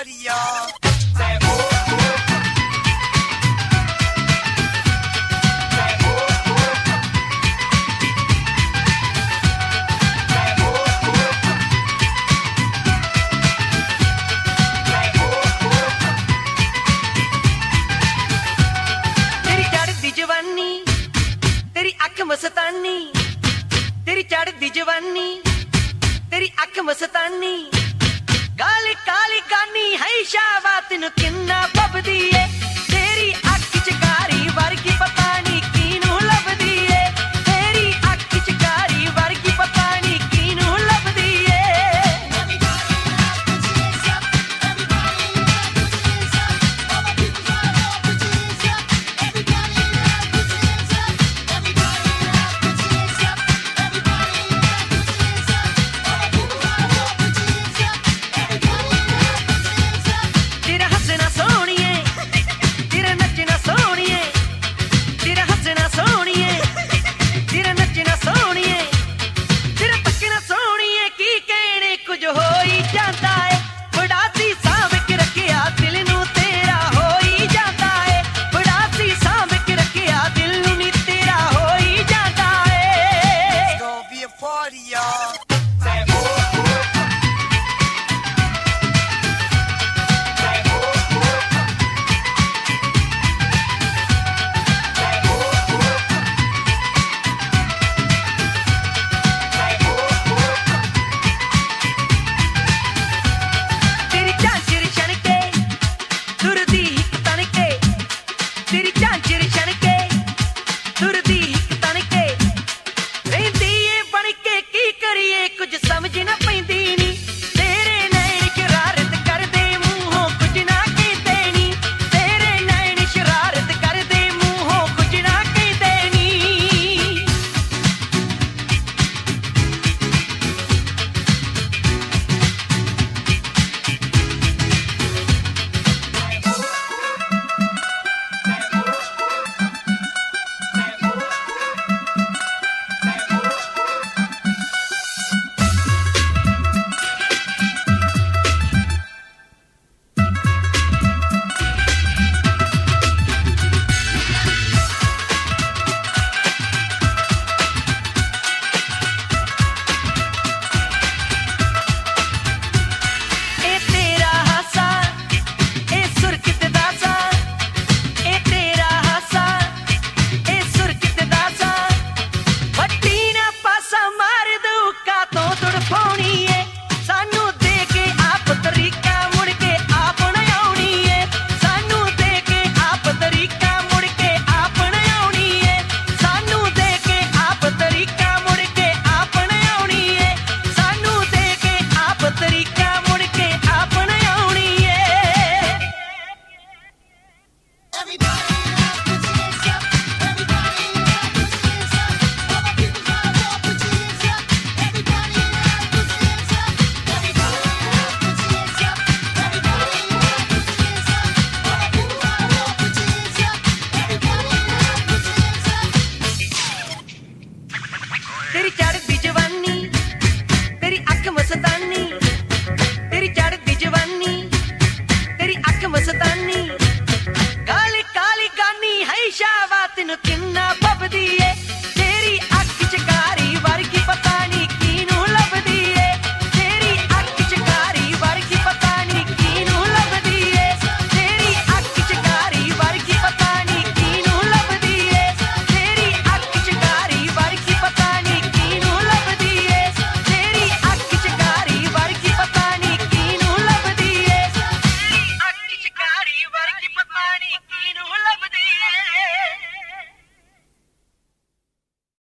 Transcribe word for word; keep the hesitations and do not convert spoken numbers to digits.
party, y'all. Say oh, oh. Say oh, oh. Say oh, oh. Say oh, oh. तेरी चढ़दी जवानी, तेरी अख मस्तानी, तेरी चढ़दी जवानी, तेरी अख मस्तानी, काली काली गानी है शावा तेनू किन्ना पबदी है, तेरी अख चकारी वर्गी पता नहीं कीनू लभदी है, तेरी अख चकारी वर्गी पता नहीं कीनू लभदी है। तेरा हंसना सोहणिए, तेरा नचना सोहणिए, तेरा हंसना सोहणिए, तेरा नचना सोहणिए, तेरा तकना सोहणिए, की कहने कुछ हो ही जाता है, बड़ा सी सांभ के रखिया दिल नू तेरा हो ही जाता है, बड़ा सी सांभ के रखिया दिल नू नी तेरा हो ही जाता है। It's gonna be a party, y'all. Say oh, oh. Say oh, oh. Say oh, oh. Say oh, oh. तेरी झांझर छनके तुरदी हिक तनके, तेरी झांझर छनके तुरदी हिक तनके, रहिंदी ए बनके की करिए कुछ समझ ना पैंदी नी, तेरे नैन शरारत करदे मूंहों कुछ ना कहंदे नी, तेरे नैन शरारत करदे मूंहों कुछ ना कहंदे नी। ए तेरा हासा ए सुरखित दासा, ए तेरा हासा ए सुरखित दासा, ਵੱਟੀ ਨਾ ਪਾਸਾ ਮਾਰ ਦੂ ਕਾਤੋਂ ਤੜਫਾਉਣੀ ਏ, ਸਾਨੂੰ ਦੇ ਕੇ ਆਪ ਤਰੀਕਾ ਮੁੜ ਕੇ ਆਪ ਨਾ ਆਉਣੀ ਏ, ਸਾਨੂੰ ਦੇ ਕੇ ਆਪ ਤਰੀਕਾ ਮੁੜ ਕੇ ਆਪ ਨਾ ਆਉਣੀ ਏ, ਸਾਨੂੰ ਦੇ ਕੇ ਆਪ ਤਰੀਕਾ ਮੁੜ ਕੇ ਆਪ ਨਾ ਆਉਣੀ ਏ, ਸਾਨੂੰ ਦੇ ਕੇ ਆਪ ਤਰੀਕਾ ਮੁੜ ਕੇ ਆਪ ਨਾ ਆਉਣੀ ਏ। तेरी चढ़दी जवानी, तेरी अख मस्तानी, तेरी चढ़दी जवानी, तेरी अख मस्तानी, काली काली गानी है शावा तेनू किन्ना